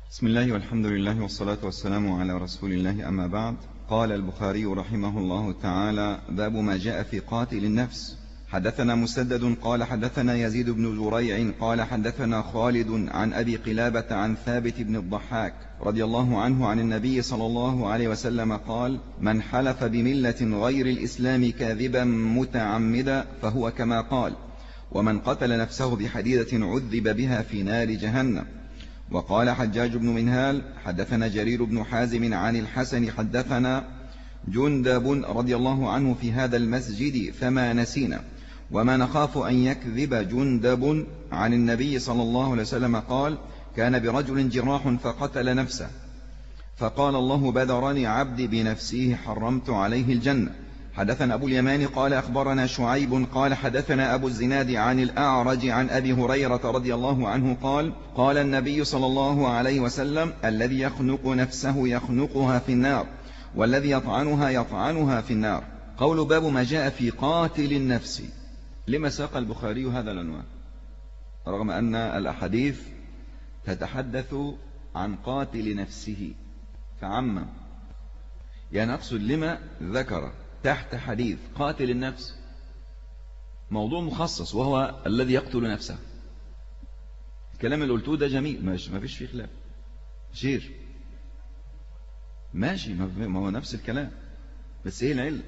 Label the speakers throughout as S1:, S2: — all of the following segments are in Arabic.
S1: بسم الله والحمد لله والصلاة والسلام على رسول الله، أما بعد. قال البخاري رحمه الله تعالى: باب ما جاء في قاتل النفس. حدثنا مسدد قال حدثنا يزيد بن زريع قال حدثنا خالد عن أبي قلابة عن ثابت بن الضحاك رضي الله عنه عن النبي صلى الله عليه وسلم قال: من حلف بملة غير الإسلام كاذبا متعمدا فهو كما قال، ومن قتل نفسه بحديدة عذب بها في نار جهنم. وقال حجاج بن منهال حدثنا جرير بن حازم عن الحسن حدثنا جندب رضي الله عنه في هذا المسجد فما نسينا، وما نخاف أن يكذب جندب عن النبي صلى الله عليه وسلم قال: كان برجل جراح فقتل نفسه فقال: الله بدرني عبدي بنفسه حرمت عليه الجنة. حدثنا أبو اليمان قال أخبرنا شعيب قال حدثنا أبو الزناد عن الأعرج عن أبي هريرة رضي الله عنه قال: قال النبي صلى الله عليه وسلم: الذي يخنق نفسه يخنقها في النار، والذي يطعنها يطعنها في النار. قول باب ما جاء في قاتل النفس. لما ساق البخاري هذا العنوان رغم أن الأحاديث تتحدث عن قاتل نفسه فعما؟ يعني أقصد لما ذكر تحت حديث قاتل النفس موضوع مخصص وهو الذي يقتل نفسه. الكلام اللي قلتوه ده جميل، ما فيش فيه خلاف، شير ماشي، ما هو نفس الكلام، بس ايه العلة؟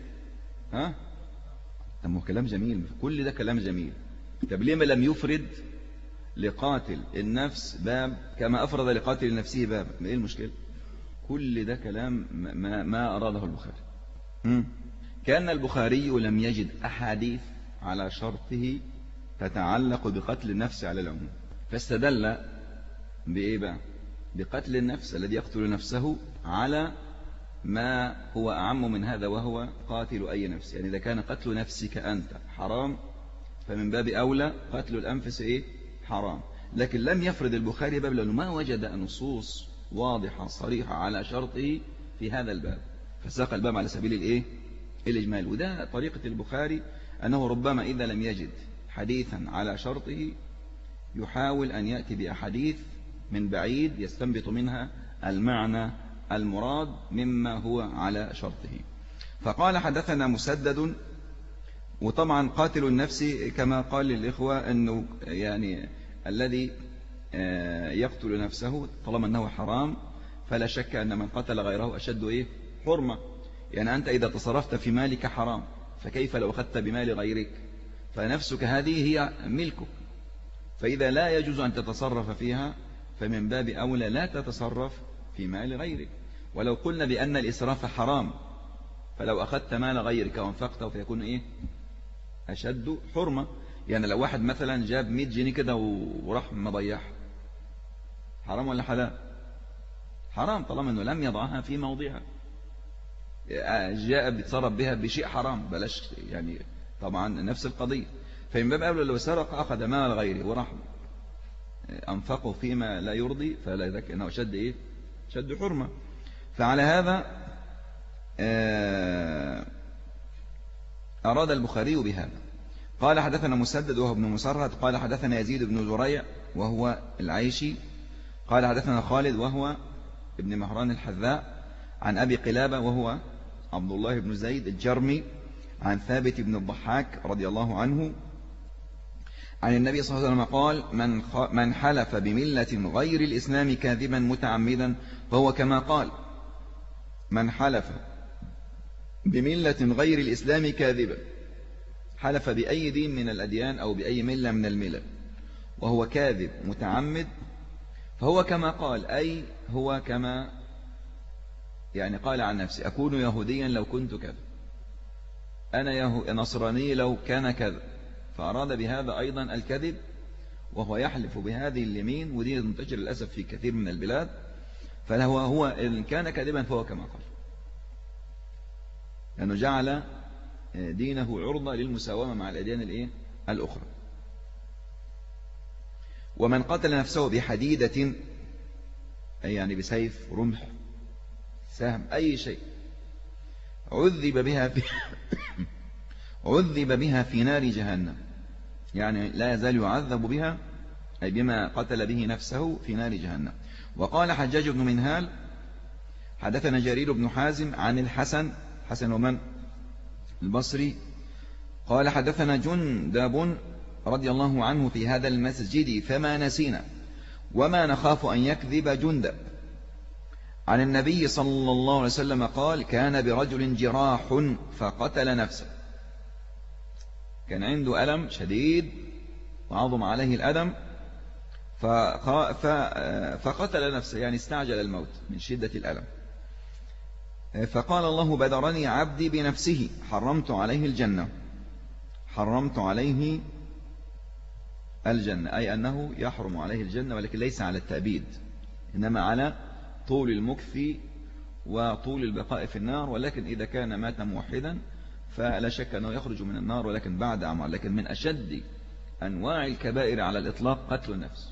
S1: طب هو كلام جميل، كل ده كلام جميل. طب ليه ما لم يفرد لقاتل النفس باب كما أفرد لقاتل نفسه باب؟ ايه المشكلة؟ كل ده كلام ما أراده البخاري. كان البخاري لم يجد أحاديث على شرطه تتعلق بقتل النفس على العموم، فاستدل بإيه بقى؟ بقتل النفس الذي يقتل نفسه على ما هو أعم من هذا، وهو قاتل أي نفس. يعني إذا كان قتل نفسك أنت حرام فمن باب أولى قتل الأنفس حرام. لكن لم يفرد البخاري باب لأنه ما وجد نصوص واضحة صريحة على شرطه في هذا الباب، فساق الباب على سبيل الإجمال. وده طريقة البخاري، أنه ربما إذا لم يجد حديثا على شرطه يحاول أن يأتي بأحاديث من بعيد يستنبط منها المعنى المراد مما هو على شرطه. فقال حدثنا مسدد. وطبعا قاتل النفس كما قال للإخوة أنه يعني الذي يقتل نفسه طالما أنه حرام فلا شك أن من قتل غيره أشد حرمة. يعني أنت إذا تصرفت في مالك حرام، فكيف لو أخذت بمال غيرك؟ فنفسك هذه هي ملكك، فإذا لا يجوز أن تتصرف فيها فمن باب أولى لا تتصرف في مال غيرك. ولو قلنا بأن الإسراف حرام، فلو أخذت مال غيرك وانفقته فيكون أشد حرمة. يعني لو واحد مثلا جاب 100 جنيه كده وراح مضيعها، حرام ولا حلال؟ حرام طالما أنه لم يضعها في موضعها. جاء بيتصرف بها بشيء حرام، بلاش يعني طبعا نفس القضية. فمن باب أولى لو سرق أخذ مال غيره وراح أنفقه فيما لا يرضي فلا ذاك أنه شد حرمة. فعلى هذا أراد البخاري بهذا. قال حدثنا مسدد وهو ابن مسرهد قال حدثنا يزيد بن زريع وهو العيشي قال حدثنا خالد وهو ابن مهران الحذاء عن أبي قلابة وهو عبد الله بن زيد الجرمي عن ثابت بن الضحاك رضي الله عنه عن النبي صلى الله عليه وسلم قال: من حلف بملة غير الإسلام كاذبا متعمدا فهو كما قال. من حلف بملة غير الإسلام كاذبا، حلف بأي دين من الأديان أو بأي ملة من الملل وهو كاذب متعمد فهو كما قال، أي هو كما يعني قال عن نفسي: أكون يهوديا لو كنت كذا، أنا نصراني لو كان كذا. فأراد بهذا أيضا الكذب، وهو يحلف بهذه اليمين، ودي منتشر للأسف في كثير من البلاد. فهو إن كان كذبا فهو كما قال، لأنه جعل دينه عرضة للمساومة مع الأديان الأخرى. ومن قتل نفسه بحديدة، أي يعني بسيف رمح سهم أي شيء، عذب بها في نار جهنم، يعني لا يزال يعذب بها أي بما قتل به نفسه في نار جهنم. وقال حجاج بن منهال حدثنا جرير بن حازم عن الحسن، حسن ومن؟ البصري، قال حدثنا جندب رضي الله عنه في هذا المسجد فما نسينا وما نخاف أن يكذب جندب عن النبي صلى الله عليه وسلم قال كان برجل جراح فقتل نفسه. كان عنده ألم شديد وعظم عليه الألم فقتل نفسه، يعني استعجل الموت من شدة الألم. فقال الله بدرني عبدي بنفسه حرمت عليه الجنة، حرمت عليه الجنة، أي أنه يحرم عليه الجنة، ولكن ليس على التأبيد، إنما على طول المكث وطول البقاء في النار. ولكن إذا كان مات موحدا فلا شك أنه يخرج من النار، ولكن بعد أعمال. لكن من أشد أنواع الكبائر على الإطلاق قتل النفس.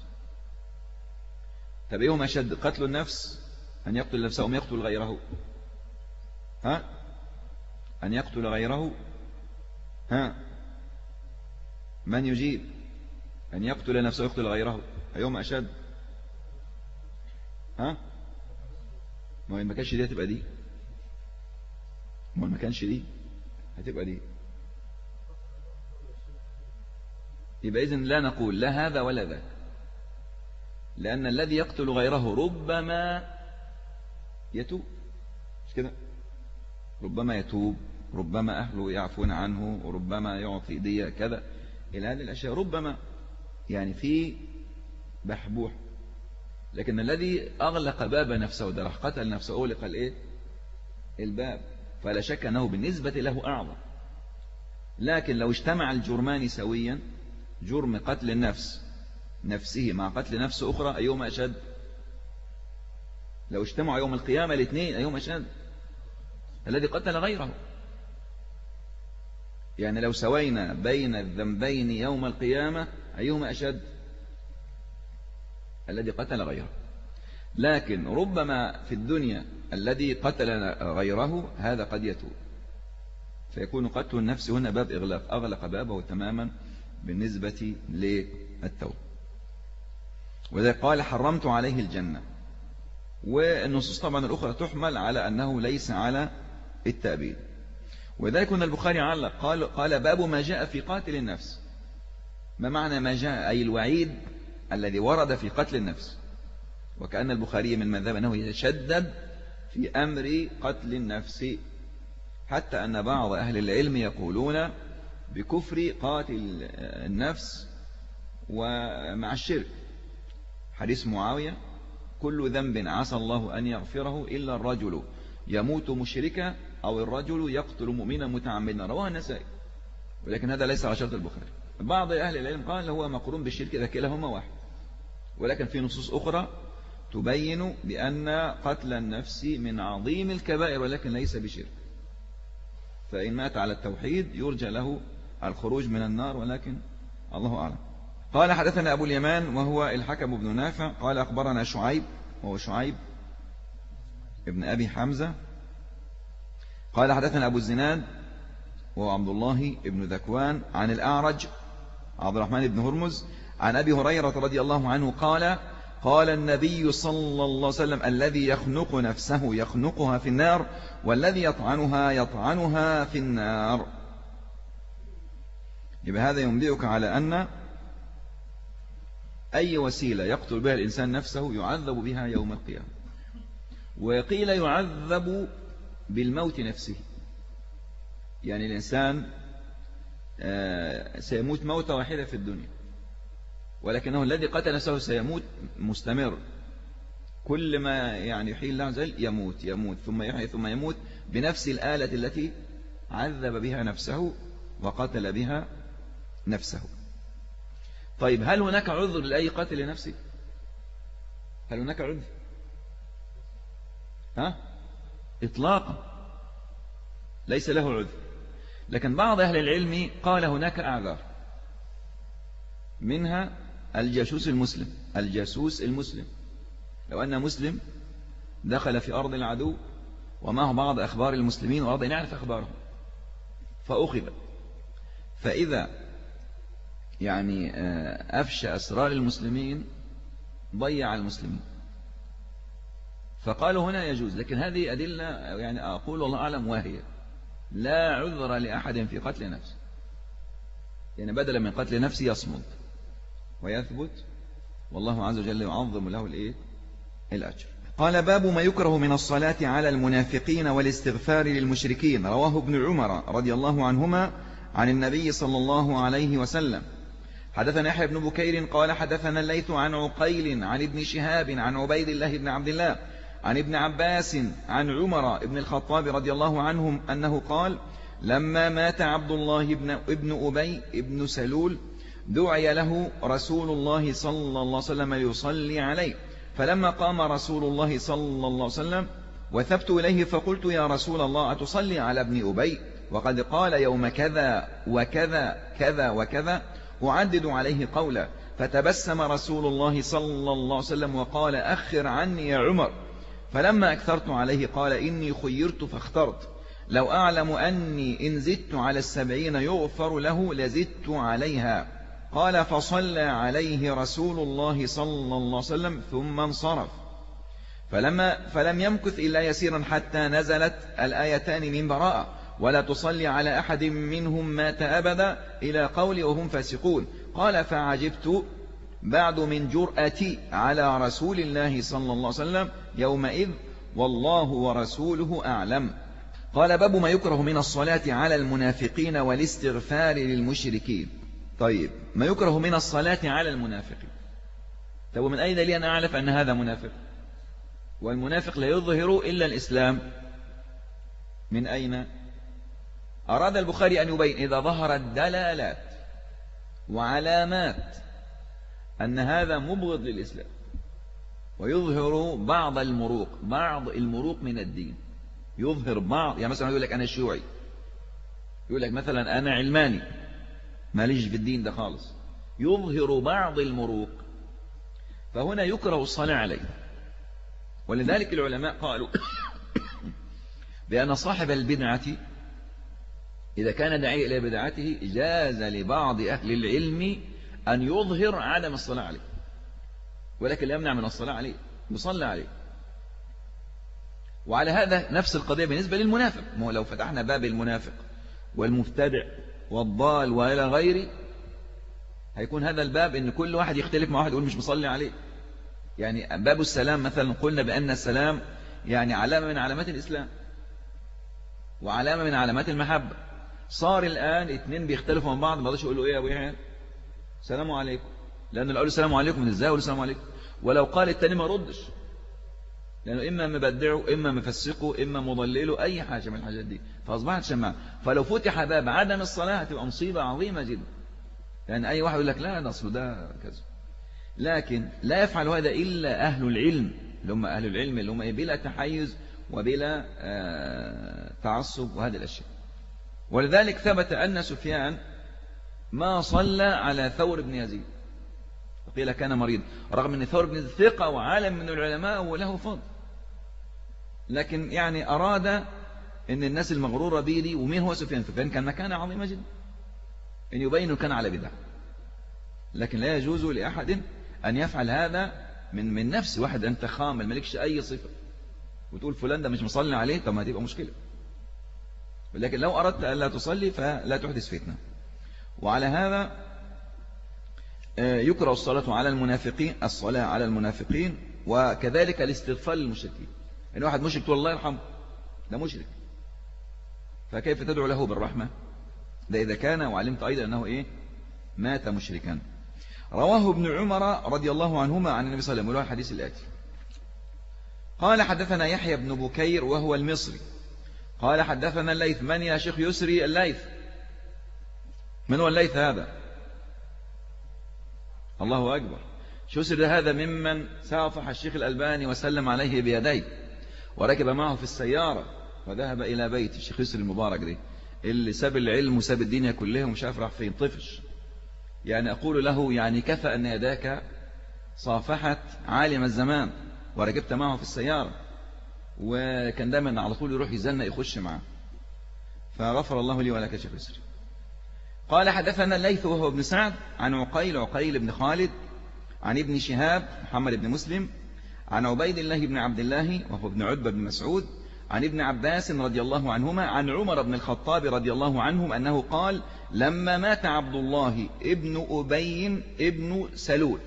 S1: طب إيه هم أشد؟ قتل النفس، أن يقتل نفسه أو يقتل غيره؟ ها؟ أن يقتل غيره؟ ها؟ من يجيب؟ أن يقتل نفسه ويقتل غيره، أيهما أشد؟ ها؟ ما كانش دي هتبقى دي، ما كانش دي هتبقى دي. يبقى إذن لا نقول لا هذا ولا ذاك، لأن الذي يقتل غيره ربما يتوب، مش كده؟ ربما يتوب، ربما أهله يعفون عنه، وربما يعطي دية كذا إلى هذه الأشياء، ربما يعني في بحبوح. لكن الذي أغلق باب نفسه ده راح قتل نفسه، أغلق الإيه؟ الباب، فلا شك أنه بالنسبة له أعظم. لكن لو اجتمع الجرمان سويا، جرم قتل النفس نفسه مع قتل نفس أخرى، أيهما أشد؟ لو اجتمعوا يوم القيامة الاثنين أيهما أشد؟ الذي قتل غيره. يعني لو سوينا بين الذنبين يوم القيامة أيهما أشد؟ الذي قتل غيره. لكن ربما في الدنيا الذي قتل غيره هذا قد يتوب، فيكون قتل النفس هنا باب إغلاق، أغلق بابه تماما بالنسبة للتوبة. وذلك قال حرمت عليه الجنة. والنصوص طبعا الأخرى تحمل على أنه ليس على التأبيد. وذلك أن البخاري علق قال باب ما جاء في قاتل النفس. ما معنى ما جاء؟ أي الوعيد الذي ورد في قتل النفس. وكأن البخاري من مذهب أنه يتشدد في أمر قتل النفس، حتى أن بعض أهل العلم يقولون بكفر قاتل النفس ومع الشرك. حديث معاوية كل ذنب عسى الله أن يغفره إلا الرجل يموت مشركا أو الرجل يقتل مؤمنا متعمدا، رواه النسائي. ولكن هذا ليس على شرط البخاري. بعض أهل العلم قال هو مقرون بالشرك إذا كلاهما واحد، ولكن في نصوص أخرى تبين بأن قتل النفس من عظيم الكبائر ولكن ليس بشرك، فإن مات على التوحيد يرجى له الخروج من النار، ولكن الله أعلم. قال حدثنا أبو اليمان وهو الحكم بن نافع قال أخبرنا شعيب وهو شعيب ابن أبي حمزة قال حدثنا أبو الزناد وهو عبد الله ابن ذكوان عن الأعرج عبد الرحمن بن هرمز عن أبي هريرة رضي الله عنه قال قال النبي صلى الله عليه وسلم الذي يخنق نفسه يخنقها في النار والذي يطعنها يطعنها في النار. يبقى هذا ينبئك على أن أي وسيلة يقتل بها الإنسان نفسه يعذب بها يوم القيامة. وقيل يعذب بالموت نفسه، يعني الإنسان سيموت موتة واحدة في الدنيا، ولكنه الذي قتل نفسه سيموت مستمر، كل ما يعني يحيي الله عز وجل يموت ثم يحيي ثم يموت بنفس الآلة التي عذب بها نفسه وقتل بها نفسه. طيب هل هناك عذر لأي قاتل لنفسه؟ هل هناك عذر؟ إطلاقا ليس له عذر. لكن بعض أهل العلم قال هناك أعذار، منها الجاسوس المسلم. لو أن مسلم دخل في أرض العدو ومعه بعض أخبار المسلمين وأرض يعرف أخبارهم فأخذ، فإذا يعني أفشى أسرار المسلمين ضيع المسلمين، فقالوا هنا يجوز، لكن هذه أدلة يعني أقول والله أعلم وهي لا عذر لأحد في قتل نفسه، يعني بدلا من قتل نفسه يصمد ويثبت، والله عز وجل يعظم له الأجر. قال باب ما يكره من الصلاة على المنافقين والاستغفار للمشركين. رواه ابن عمر رضي الله عنهما عن النبي صلى الله عليه وسلم. حدثنا يحيى بن بكير قال حدثنا الليث عن عقيل عن ابن شهاب عن عبيد الله بن عبد الله عن ابن عباس عن عمر بن الخطاب رضي الله عنهم أنه قال لما مات عبد الله ابن أبي ابن سلول دعي له رسول الله صلى الله عليه وسلم ليصلي عليه، فلما قام رسول الله صلى الله عليه وسلم وثبت إليه فقلت يا رسول الله أتصلي على ابن أبي وقد قال يوم كذا وكذا كذا وكذا، أعدد عليه قولا، فتبسم رسول الله صلى الله عليه وسلم وقال أخر عني يا عمر، فلما أكثرت عليه قال إني خيرت فاخترت، لو أعلم أني إن زدت على 70 يغفر له لزدت عليها. قال فصلى عليه رسول الله صلى الله عليه وسلم ثم انصرف، فلم يمكث إلا يسيرا حتى نزلت الآيتان من براءة ولا تصلي على أحد منهم مات أبدا إلى قول وهم فاسقون. قال فعجبت بعد من جرأتي على رسول الله صلى الله عليه وسلم يومئذ والله ورسوله أعلم. قال باب ما يكره من الصلاة على المنافقين والاستغفار للمشركين. طيب ما يكره من الصلاة على المنافقين، طب ومن أين لي أن أعرف أن هذا منافق؟ والمنافق لا يظهر إلا الإسلام. من أين؟ أراد البخاري أن يبين إذا ظهرت دلالات وعلامات أن هذا مبغض للإسلام ويظهر بعض المروق من الدين، يظهر بعض، يعني مثلا يقول لك أنا شيوعي، يقول لك مثلا أنا علماني ماليش في الدين ده خالص، يظهر بعض المروق، فهنا يكره الصلاة عليه. ولذلك العلماء قالوا بأن صاحب البدعة إذا كان داعيا إلى بدعته جاز لبعض أهل العلم أن يظهر عدم الصلاة عليه، ولكن لا يمنع من الصلاة عليه، يصلى عليه. وعلى هذا نفس القضية بالنسبة للمنافق، لو فتحنا باب المنافق والمبتدع والضال وإلى غيره هيكون هذا الباب إن كل واحد يختلف مع واحد يقول مش مصلي عليه. يعني باب السلام مثلا قلنا بأن السلام يعني علامة من علامات الإسلام وعلامة من علامات المحبة. صار الآن اتنين بيختلفوا من بعض، ما يقدرش يقولوا إيه يا أبو يحيى السلام عليكم، لأنه لو قالوا السلام عليكم من إزاي يقولوا السلام عليكم، ولو قال التاني ما ردش، لأنه إما مبدعه إما مفسقه إما مضلله أي حاجة من الحاجات دي، فأصبحت شماعة. فلو فتح باب عدم الصلاة هتبقى مصيبة عظيمة جدا، يعني أي واحد يقول لك لا نصل ده كذا، لكن لا يفعل هذا إلا أهل العلم اللي هم أهل العلم اللي هم بلا تحيز وبلا تعصب وهذه الأشياء. ولذلك ثبت أن سفيان ما صلى على ثور بن يزيد، وقيل كان مريض، رغم أن ثور بن يزيد ثقة وعالم من العلماء وله فضل، لكن يعني أراد أن الناس المغرورة به ومين هو سفيان؟ سفيان كان مكانة عظيمة جدا أن يبين كان على بدعة، لكن لا يجوز لأحد أن يفعل هذا من نفس واحد أنت خامل مالكش أي صفة وتقول فلان ده مش مصلي عليه، طب ما هتبقى مشكلة. ولكن لو أردت أن لا تصلي فلا تحدث فتنة. وعلى هذا يكره الصلاة على المنافقين، الصلاة على المنافقين، وكذلك الاستغفار للمشركين. إن واحد مشرك تقول الله يرحمه، ده مشرك، فكيف تدعو له بالرحمة؟ ده إذا كان وعلمت أيضا أنه مات مشركا. رواه ابن عمر رضي الله عنهما عن النبي صلى الله عليه وسلم الحديث الآتي. قال حدثنا يحيى بن بكير وهو المصري قال حدثنا الليث. من يا شيخ يسري الليث؟ من هو الليث هذا؟ الله أكبر. يسري هذا ممن سافح الشيخ الألباني وسلم عليه بيديه وركب معه في السيارة وذهب إلى بيت الشيخ يسري المبارك دي، اللي ساب العلم وساب الدنيا كلها ومش عارف راح فين، طفش. يعني أقول له يعني كفى أن يداك صافحت عالم الزمان وركبت معه في السيارة، وكان دائما على طول يروح يزنق يخش معه، فغفر الله لي ولك شيخ يسري. قال حدثنا الليث وهو ابن سعد عن عقيل بن خالد عن ابن شهاب محمد بن مسلم عن عبيد الله بن عبد الله وهو ابن عتبة بن مسعود عن ابن عباس رضي الله عنهما عن عمر بن الخطاب رضي الله عنهم أنه قال لما مات عبد الله ابن أبي ابن سلول.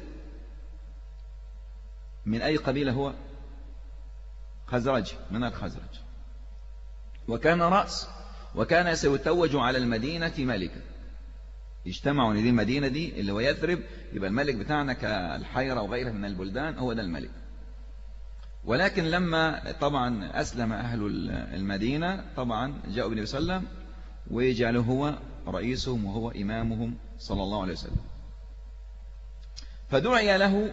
S1: من أي قبيلة هو؟ خزرج، من الخزرج، وكان رأس، وكان سيتوج على المدينة ملكا. يجتمعوا ان دي المدينة دي اللي هو يثرب، يبقى الملك بتاعنا كالحيرة وغيرها من البلدان هو ده الملك. ولكن لما طبعا أسلم أهل المدينة طبعا جاءوا بالنبي صلى الله عليه وسلم وجعله هو رئيسهم وهو إمامهم صلى الله عليه وسلم. فدعي له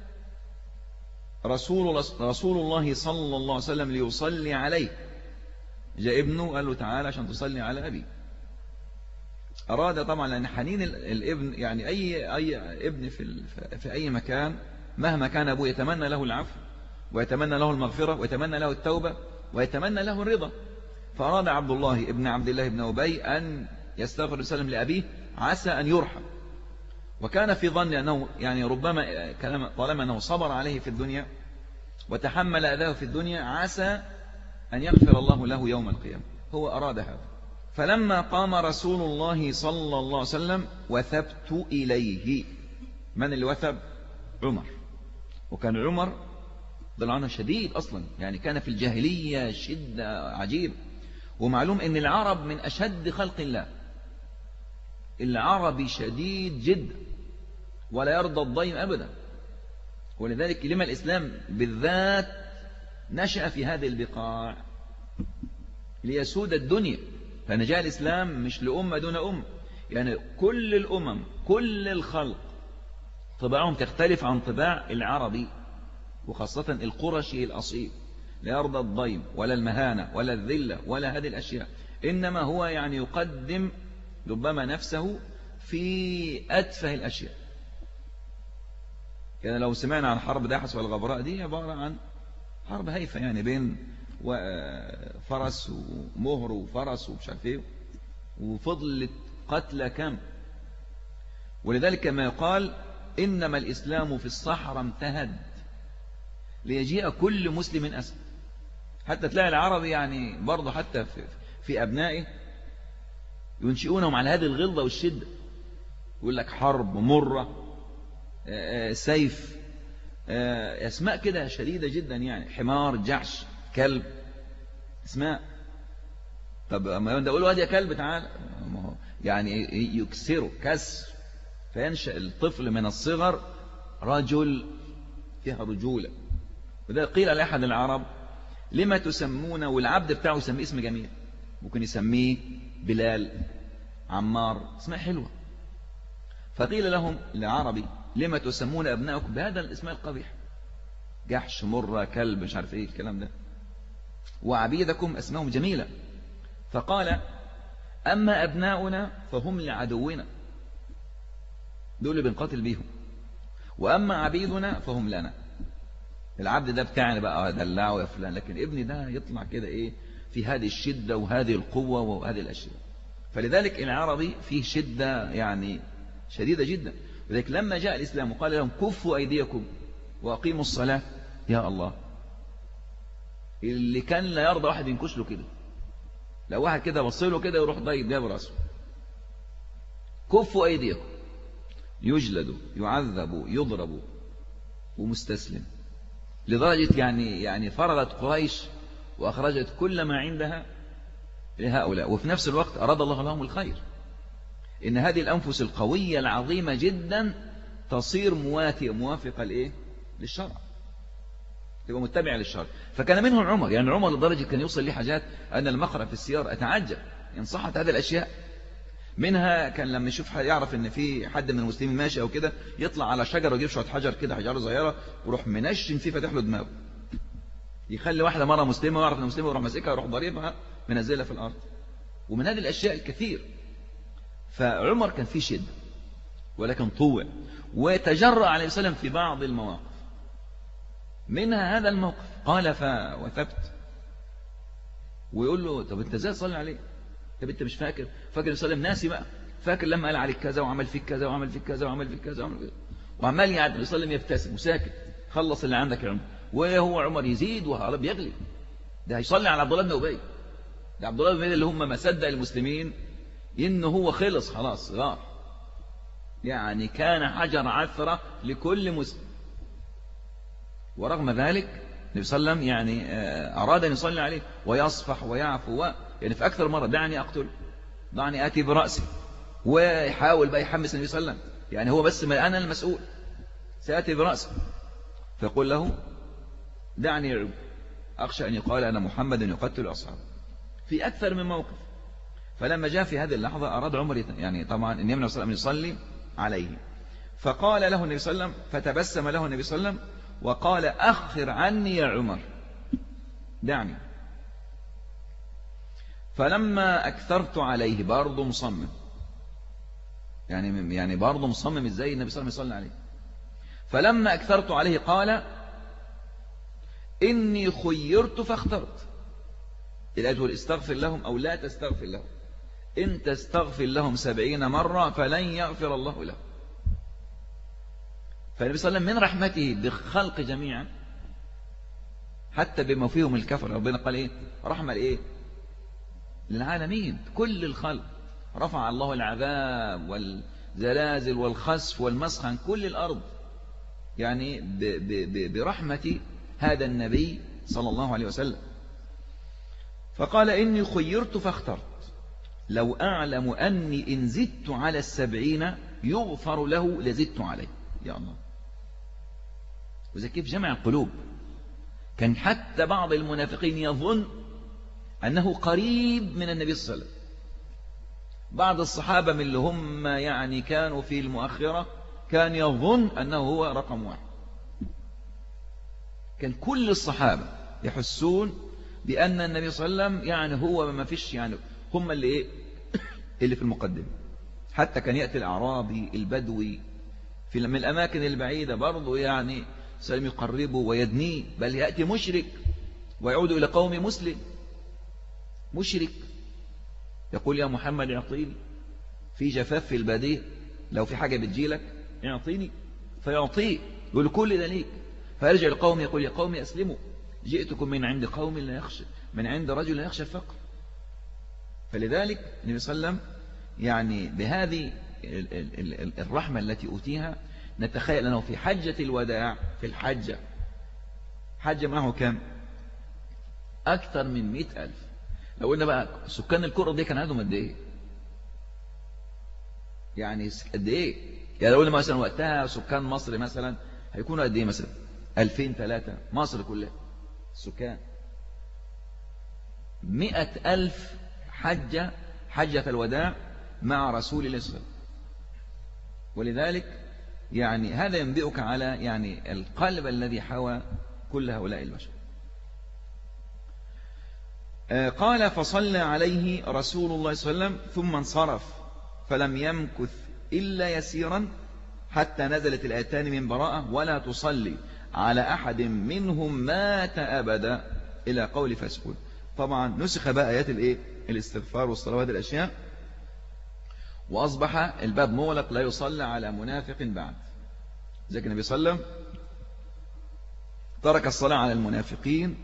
S1: رسول الله صلى الله عليه وسلم ليصلي عليه. جاء ابنه قال له تعالى عشان تصلي على أبي. أراد طبعا لأن حنين الابن، يعني أي ابن في أي مكان مهما كان أبوه يتمنى له العفو ويتمنى له المغفرة ويتمنى له التوبة ويتمنى له الرضا. فأراد عبد الله ابن عبد الله بن أبي أن يستغفر وسلم لأبيه عسى أن يرحم. وكان في ظن أنه يعني ربما طالما أنه صبر عليه في الدنيا وتحمل أذاه في الدنيا عسى أن يغفر الله له يوم القيامة. هو أراد هذا. فلما قام رسول الله صلى الله عليه وسلم وثبت إليه. من اللي وثب؟ عمر. وكان عمر رضي الله عنه شديد أصلا، يعني كان في الجاهلية شدة عجيب. ومعلوم أن العرب من أشد خلق الله، العربي شديد جدا ولا يرضى الضيم أبدا. ولذلك لما الإسلام بالذات نشأ في هذه البقاع ليسود الدنيا. فنجاء الإسلام مش لأمة دون أمة، يعني كل الأمم كل الخلق طباعهم تختلف عن طباع العربي، وخاصة القرشي الأصيل لا يرضى الضيم ولا المهانة ولا الذلة ولا هذه الأشياء، إنما هو يعني يقدم ربما نفسه في أتفه الأشياء. يعني لو سمعنا عن حرب داحس والغبراء دي عبارة عن حرب هيفة، يعني بين فرس ومهر وفرس ومش عارف ايه، وفضلت قتلى كم. ولذلك كما يقال إنما الإسلام في الصحراء امتهد ليجيء كل مسلم أسلم. حتى تلاقي العربي يعني برضه حتى في أبنائه ينشئونهم على هذه الغلظة والشدة. يقول لك حرب مرة، سيف، أسماء كده شديدة جدا، يعني حمار، جعش، كلب، اسماء. طب ما ده أقوله يا كلب تعال، يعني يكسره كسر، فينشأ الطفل من الصغر رجل فيها رجولة. وده قيل لأحد العرب لما تسمونه، والعبد بتاعه يسميه اسم جميل، ممكن يسميه بلال، عمار، اسماء حلوة. فقيل لهم العربي لما تسمون أبنائكم بهذا الاسم القبيح، جحش، مرة، كلب، مش عارف ايه الكلام ده، وعبيدكم اسمائهم جميلة. فقال أما أبناؤنا فهم لعدونا، دول اللي بنقاتل بيهم، وأما عبيدنا فهم لنا. العبد ده بتاعنا بقى دلعه يا فلان، لكن ابني ده يطلع كده ايه في هذه الشدة وهذه القوة وهذه الأشياء. فلذلك العربي فيه شدة يعني شديدة جدا. ولذلك لما جاء الإسلام وقال لهم كفوا أيديكم وأقيموا الصلاة، يا الله، اللي كان لا يرضى واحد ينكش له كده، لو واحد كده بصله كده يروح ضايق جاب راسه. كفوا أيديكم، يجلد، يعذب، يضرب، ومستسلم. لدرجة يعني فرغت قريش وأخرجت كل ما عندها لهؤلاء، وفي نفس الوقت أراد الله لهم الخير، إن هذه الأنفس القوية العظيمة جدا تصير موافقة للشرع، تبقى متبعة للشرع. فكان منهم عمر، يعني عمر لدرجة كان يوصل لي حاجات أنا المقرأ في السيار أتعجب إن صحت هذه الأشياء. منها كان لما يشوف يعرف ان في حد من المسلمين ماشي او كده، يطلع على شجره ويجيب شويه حجر كده، حجاره صغيره، ويروح منشن فيه فاتح له دماغه، يخلي واحده مره مسلمه ويعرف ان مسلمه، ويروح ماسكها ويروح ضاربها منزلها في الارض. ومن هذه الاشياء الكثير. فعمر كان فيه شده ولكن طوع، وتجرأ عليه السلام في بعض المواقف، منها هذا الموقف. قال وثبت، ويقول له طب انت ازاي تصلي عليه؟ طب انت مش فاكر وسلم ناسي بقى، فاكر لما قال عليك كذا وعمل فيك كذا وعمل فيك كذا وعمل فيك كذا وعمل فيك، وعمال يعد وسلم يبتسم وساكت، خلص اللي عندك يا عمر. وهو عمر يزيد وهو بيغلب. ده هيصلي على عبد الله بن أبي. ده عبد الله بن أبي اللي هم ما صدق المسلمين إنه هو خلص خلاص راح، يعني كان حجر عثرة لكل مسلم. ورغم ذلك النبي صلى الله عليه وسلم يعني أراد أن يصلي عليه ويصفح ويعفو يعني في أكثر مرة دعني أقتل، دعني آتي برأسي، ويحاول بقى يحمس النبي صلى الله عليه وسلم، يعني هو بس ما أنا المسؤول سآتي برأسي. فيقول له دعني أخشى أن يقال أنا محمد يقتل أصحابه في أكثر من موقف. فلما جاء في هذه اللحظة أراد عمر يعني طبعا أن يمنع صلى الله عليه وسلم يصلي عليه، فقال له النبي صلى الله عليه وسلم، فتبسم له النبي صلى الله عليه وسلم وقال أخر عني يا عمر دعني. فلما أكثرت عليه برضه مصمم، يعني برضه مصمم إزاي النبي صلى الله عليه وسلم يصلي عليه. فلما أكثرت عليه قال إني خيرت فاخترت. الآية تقول استغفر لهم أو لا تستغفر لهم، إن تستغفر لهم 70 مرة فلن يغفر الله لهم. فالنبي صلى الله عليه وسلم من رحمته بالخلق جميعا حتى بما فيهم الكفر، ربنا قال إيه رحمة لإيه للعالمين كل الخلق، رفع الله العذاب والزلازل والخسف والمسخ عن كل الأرض، يعني برحمة هذا النبي صلى الله عليه وسلم. فقال إني خيرت فاخترت، لو أعلم أني إن زدت على 70 يغفر له لزدت عليه. يا الله، وإذا كيف جمع القلوب. كان حتى بعض المنافقين يظن أنه قريب من النبي صلى الله عليه وسلم. بعض الصحابة من اللي هم يعني كانوا في المؤخرة كان يظن أنه هو رقم 1. كان كل الصحابة يحسون بأن النبي صلى الله عليه وسلم يعني هو ما فيش، يعني هم اللي إيه اللي في المقدمة. حتى كان يأتي الأعرابي البدوي من الأماكن البعيدة برضو يعني سلم يقربه ويدنيه، بل يأتي مشرك ويعود إلى قوم مسلم مشرك يقول يا محمد اعطيني، في جفاف في البادية لو في حاجة بتجيلك اعطيني، فيعطيه يقول كل ده ليك. فيرجع القوم يقول يا قوم أسلموا، جئتكم من عند قوم لا يخشى، من عند رجل لا يخشى الفقر. فلذلك النبي صلى الله عليه وسلم يعني بهذه الرحمة التي أوتيها نتخيل أنه في حجة الوداع، في الحجة حج معه كم؟ أكثر من 100,000. لو قلنا بقى سكان الكرة دي كان عندهم قد إيه؟ يعني قد إيه؟ يعني لو قلنا مثلا وقتها سكان مصر مثلا هيكونوا قد إيه مثلا؟ 2003 مصر كلها السكان 100,000 حجة الوداع مع رسول الله صلى الله عليه وسلم. ولذلك يعني هذا ينبئك على يعني القلب الذي حوى كل هؤلاء البشر. قال فصلى عليه رسول الله صلى الله عليه وسلم ثم انصرف، فلم يمكث إلا يسيرا حتى نزلت الآيتان من براءة ولا تصلي على أحد منهم مات أبدا إلى قول فاسكت. طبعا نسخ بقى آيات الاستغفار والصلوات الأشياء، وأصبح الباب مغلق لا يصلى على منافق بعد. ذلك النبي صلى الله عليه وسلم ترك الصلاة على المنافقين.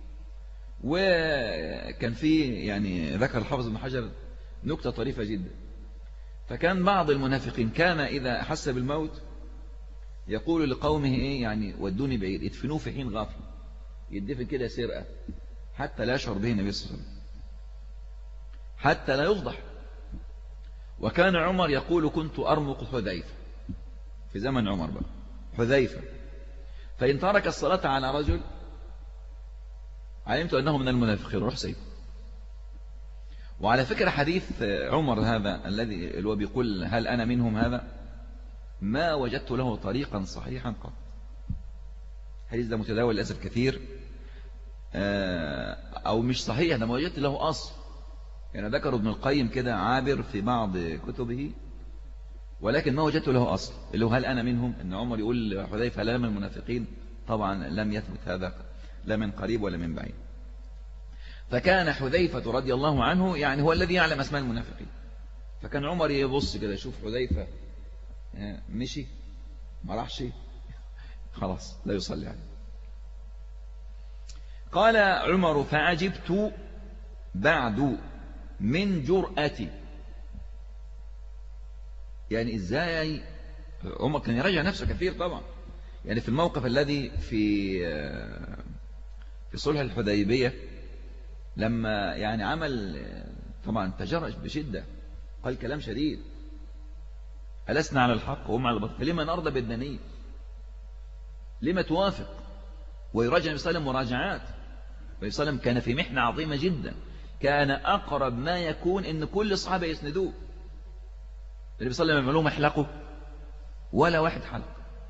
S1: وكان فيه يعني ذكر الحافظ ابن حجر نكتة طريفة جدا. فكان بعض المنافقين كان إذا أحس بالموت يقول لقومه إيه يعني ودوني بعيد، ادفنوه في حين غافل، يدفن كده سرقة حتى لا يشعر به النبي صلى الله عليه وسلم، حتى لا يفضح. وكان عمر يقول كنت أرمق حذيفة في زمن عمر بقى، حذيفة فإن ترك الصلاة على رجل علمت أنه من المنافقين روح سيف. وعلى فكرة حديث عمر هذا الذي اللي هو بيقول هل أنا منهم، هذا ما وجدت له طريقا صحيحا قط. الحديث ده متداول للأسف كثير، أو مش صحيح، ده ما وجدت له أصل. يعني ذكر ابن القيم كده عابر في بعض كتبه، ولكن ما وجدت له أصل اللي هو هل أنا منهم، أن عمر يقول لحذيفة لا من المنافقين. طبعا لم يثبت هذا لا من قريب ولا من بعيد. فكان حذيفة رضي الله عنه يعني هو الذي يعلم أسماء المنافقين. فكان عمر يبص كده يشوف حذيفة مشي ما راحش خلاص لا يصلي عليه. قال عمر فعجبت بعد من جرأتي. يعني ازاي عمر كان يراجع نفسه كثير طبعا. يعني في الموقف الذي في صلح الحديبية لما يعني عمل طبعا تجرأ بشدة، قال كلام شديد: ألسنا على الحق وهم على الباطل فلما نرضى بالدنية؟ لما توافق؟ ويراجع النبي صلى الله عليه وسلم مراجعات. النبي صلى الله عليه وسلم كان في محنة عظيمة جدا، كان أقرب ما يكون إن كل الصحابة يسندوه. النبي صلى الله عليه وسلم يعملوه محلقه ولا واحد حلق،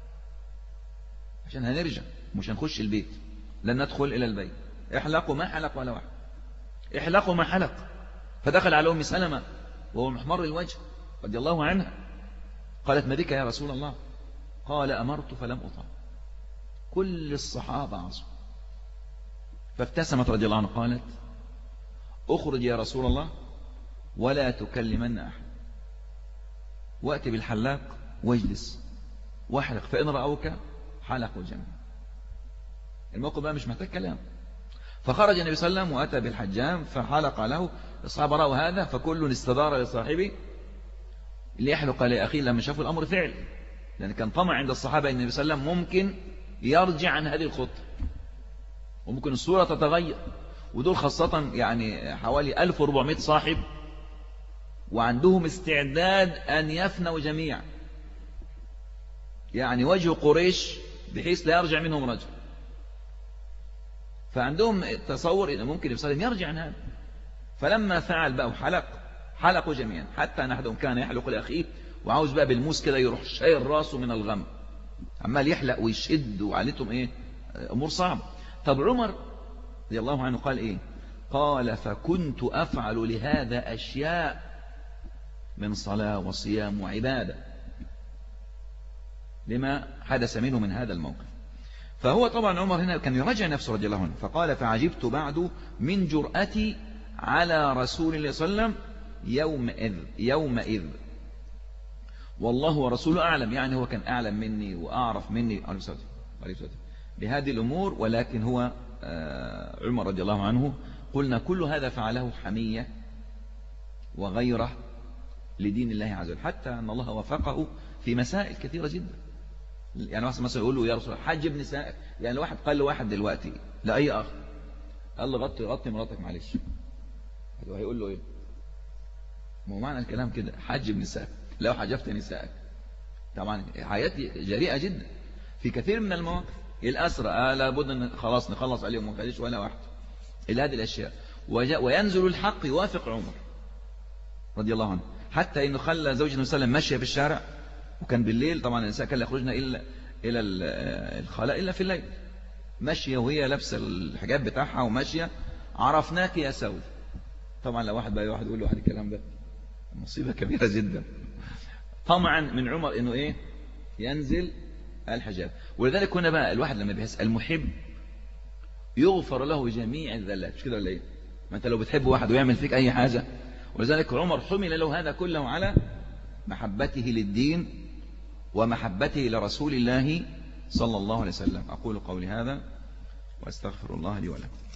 S1: عشان هنرجع مش هنخش البيت، لن ندخل إلى البيت. احلقوا ما حلق ولا واحد، احلقوا ما حلق. فدخل على أم سلمة وهو محمر الوجه رضي الله عنها، قالت: ما بك يا رسول الله؟ قال: أمرت فلم أطع. كل الصحابة عصوا. فابتسمت رضي الله عنها قالت: اخرج يا رسول الله ولا تكلمن أحد، وأتي بالحلاق واجلس واحلق، فإن رأوك حلقوا جميعا. الموقف بقى مش محتاج كلام. فخرج النبي صلى الله عليه وسلم وأتى بالحجام فحلق له. الصحابة رأوا هذا فكل استدار لصاحبه ليحلق لأخيه لما شافوا الأمر فعل، لأن كان طمع عند الصحابة أن النبي صلى الله عليه وسلم ممكن يرجع عن هذه الخطة وممكن الصورة تتغير. ودول خاصة يعني حوالي 1400 صاحب، وعندهم استعداد أن يفنوا جميعا، يعني وجه قريش بحيث لا يرجع منهم رجل. فعندهم تصور إن ممكن النبي صلى الله عليه وسلم يرجع عن هذا. فلما فعل بقى حلقوا جميعا، حتى أن أحدهم كان يحلق لأخيه وعاوز بقى بالموس كده يروح شايل راسه من الغم، عمال يحلق ويشد وعليتهم أمور صعبة. طب عمر رضي الله عنه قال قال: فكنت أفعل لهذا أشياء من صلاة وصيام وعبادة لما حدث منه من هذا الموقف. فهو طبعا عمر هنا كان يراجع نفسه رضي الله عنه. فقال: فعجبت بعد من جرأتي على رسول الله صلى الله عليه وسلم يومئذ والله ورسوله أعلم. يعني هو كان أعلم مني وأعرف مني بهذه الأمور، ولكن هو عمر رضي الله عنه قلنا كل هذا فعله حمية وغيره لدين الله عز وجل، حتى أن الله وفقه في مسائل كثيرة جدا. يعني واحد مثلا يقول له: يا رسول الله حجب نسائك. يعني واحد قال لواحد دلوقتي لأي أخ قال له: غطي مراتك معلش، هيقول له مو معنى الكلام كده حجب نسائك؟ لو حجبت نسائك طبعا حياتي جريئة جدا في كثير من المواقف. الأسرى لابد أن خلاص نخلص عليهم وما خليش ولا واحد إلى هذه الأشياء. وينزل الحق يوافق عمر رضي الله عنه، حتى إنه خلى زوجة النبي صلى الله عليه وسلم ماشية في الشارع، وكان بالليل طبعا النساء كان لا يخرجن إلى الخلاء إلا في الليل، ماشية وهي لابسة الحجاب بتاعها وماشية: عرفناك يا سود. طبعا لو واحد يقول له واحد الكلام ده مصيبة كبيرة جدا، طمعا من عمر إنه ينزل الحجاب. ولذلك هنا بقى الواحد لما بيحس المحب يغفر له جميع الذلات، مش كده ولا ما انت لو بتحب واحد ويعمل فيك أي حاجة. ولذلك عمر حمل له هذا كله على محبته للدين ومحبته لرسول الله صلى الله عليه وسلم. أقول قولي هذا وأستغفر الله لي ولكم.